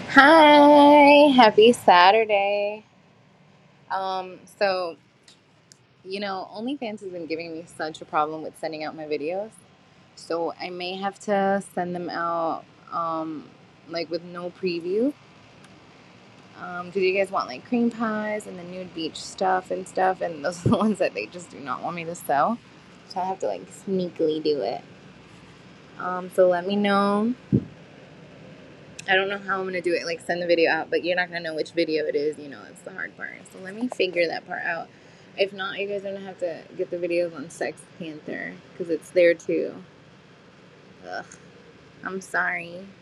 Hi, happy Saturday. So OnlyFans has been giving me such a problem with sending out my videos. So I may have to send them out like with no preview. Do you guys want like cream pies and the nude beach stuff and stuff? And those are the ones that they just do not want me to sell. So I have to like sneakily do it. So let me know. I don't know how I'm gonna do it, like send the video out, but you're not gonna know which video it is, that's the hard part. So let me figure that part out. If not, you guys are gonna have to get the videos on Sex Panther because it's there too. Ugh. I'm sorry.